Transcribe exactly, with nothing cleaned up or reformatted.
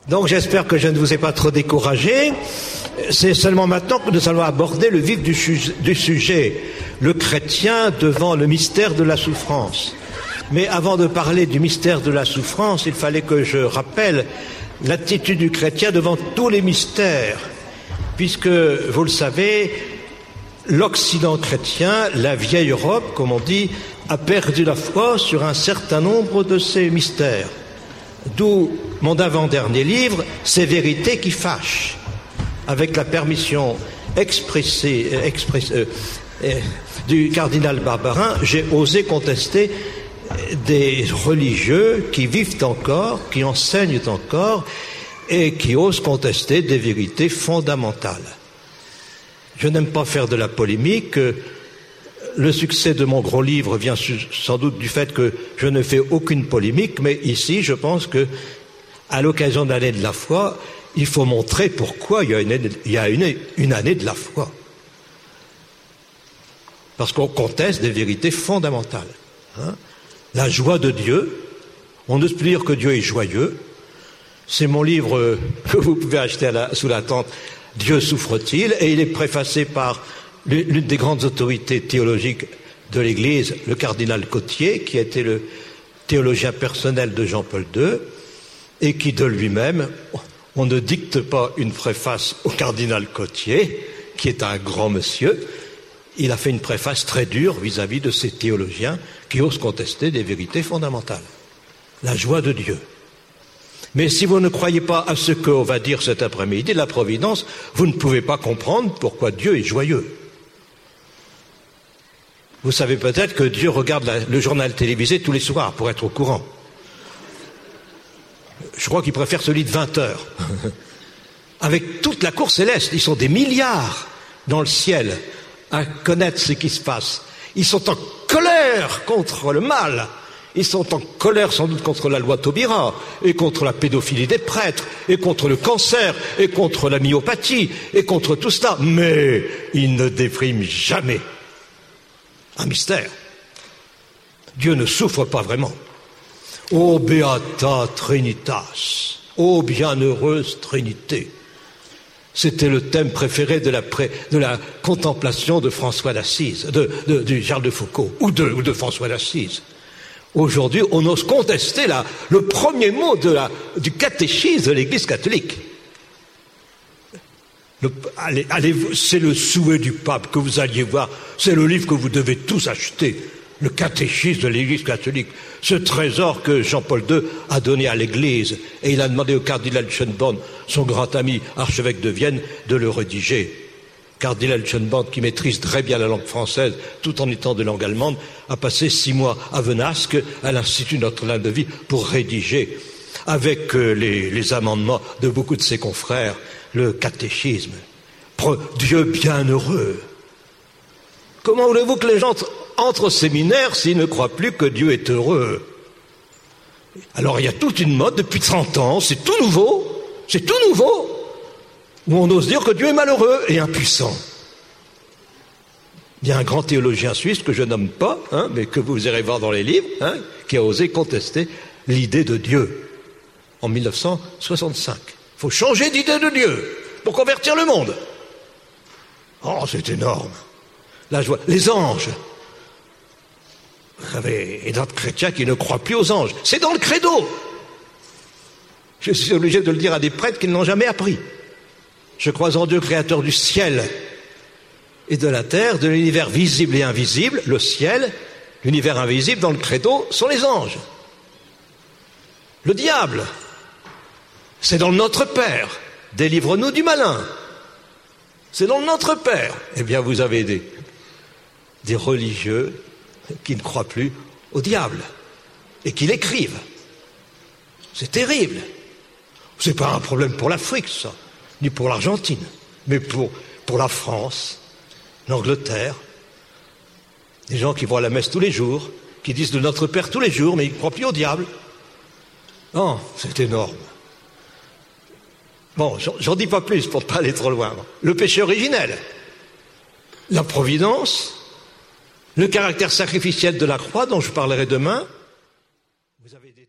Donc j'espère que je ne vous ai pas trop découragé. C'est seulement maintenant que nous allons aborder le vif du, du sujet, le chrétien devant le mystère de la souffrance. Mais avant de parler du mystère de la souffrance, il fallait que je rappelle l'attitude du chrétien devant tous les mystères, puisque, vous le savez, l'Occident chrétien, la vieille Europe, comme on dit, a perdu la foi sur un certain nombre de ces mystères. D'où mon avant-dernier livre, Ces vérités qui fâchent, avec la permission expressée, express, euh, euh, du cardinal Barbarin, j'ai osé contester des religieux qui vivent encore, qui enseignent encore et qui osent contester des vérités fondamentales. Je n'aime pas faire de la polémique. Le succès de mon gros livre vient sans doute du fait que je ne fais aucune polémique, mais ici, je pense que, à l'occasion de l'année de la foi, il faut montrer pourquoi il y a une, il y a une, une année de la foi. Parce qu'on conteste des vérités fondamentales. Hein. La joie de Dieu, on n'ose plus dire que Dieu est joyeux. C'est mon livre que vous pouvez acheter à la, sous la tente, Dieu souffre-t-il, et il est préfacé par l'une des grandes autorités théologiques de l'Église, le cardinal Cottier, qui a été le théologien personnel de Jean-Paul deux, et qui de lui-même, on ne dicte pas une préface au cardinal Cottier, qui est un grand monsieur. Il a fait une préface très dure vis-à-vis de ces théologiens qui osent contester des vérités fondamentales. La joie de Dieu. Mais si vous ne croyez pas à ce qu'on va dire cet après-midi, la providence, vous ne pouvez pas comprendre pourquoi Dieu est joyeux. Vous savez peut-être que Dieu regarde la, le journal télévisé tous les soirs pour être au courant. Je crois qu'il préfère celui de vingt heures. Avec toute la cour céleste, ils sont des milliards dans le ciel à connaître ce qui se passe. Ils sont en colère contre le mal. Ils sont en colère sans doute contre la loi Taubira, et contre la pédophilie des prêtres, et contre le cancer, et contre la myopathie, et contre tout cela. Mais ils ne dépriment jamais. Un mystère. Dieu ne souffre pas vraiment. Ô Beata Trinitas, ô bienheureuse Trinité. C'était le thème préféré de la, pré, de la contemplation de François d'Assise, de, de, de Charles de Foucault, ou de, ou de François d'Assise. Aujourd'hui, on ose contester la, le premier mot de la, du catéchisme de l'Église catholique. Le, allez, allez, c'est le souhait du pape que vous alliez voir. C'est le livre que vous devez tous acheter. Le catéchisme de l'Église catholique. Ce trésor que Jean-Paul deux a donné à l'Église. Et il a demandé au cardinal Schönborn, son grand ami archevêque de Vienne, de le rédiger. Cardinal Schönborn, qui maîtrise très bien la langue française, tout en étant de langue allemande, a passé six mois à Venasque, à l'Institut Notre-Dame de Vie, pour rédiger, avec euh, les, les amendements de beaucoup de ses confrères, le catéchisme. Dieu bienheureux. Comment voulez-vous que les gens entrent au séminaire s'ils ne croient plus que Dieu est heureux? Alors il y a toute une mode depuis trente ans, c'est tout nouveau, c'est tout nouveau, où on ose dire que Dieu est malheureux et impuissant. Il y a un grand théologien suisse que je nomme pas, hein, mais que vous irez voir dans les livres, hein, qui a osé contester l'idée de Dieu en mille neuf cent soixante-cinq. Il faut changer d'idée de Dieu pour convertir le monde. Oh, c'est énorme. La joie. Les anges. Vous savez, il y a d'autres chrétiens qui ne croient plus aux anges. C'est dans le credo. Je suis obligé de le dire à des prêtres qui ne l'ont jamais appris. Je crois en Dieu créateur du ciel et de la terre, de l'univers visible et invisible. Le ciel, l'univers invisible dans le credo sont les anges. Le diable, c'est dans le Notre Père. Délivre-nous du malin. C'est dans le Notre Père. Eh bien, vous avez des, des religieux qui ne croient plus au diable et qui l'écrivent. C'est terrible. C'est pas un problème pour l'Afrique, ça, ni pour l'Argentine, mais pour, pour la France, l'Angleterre. Des gens qui vont à la messe tous les jours, qui disent de Notre Père tous les jours, mais ils ne croient plus au diable. Non, c'est énorme. Bon, j'en dis pas plus pour ne pas aller trop loin. Le péché originel, la providence, le caractère sacrificiel de la croix dont je parlerai demain. Vous avez des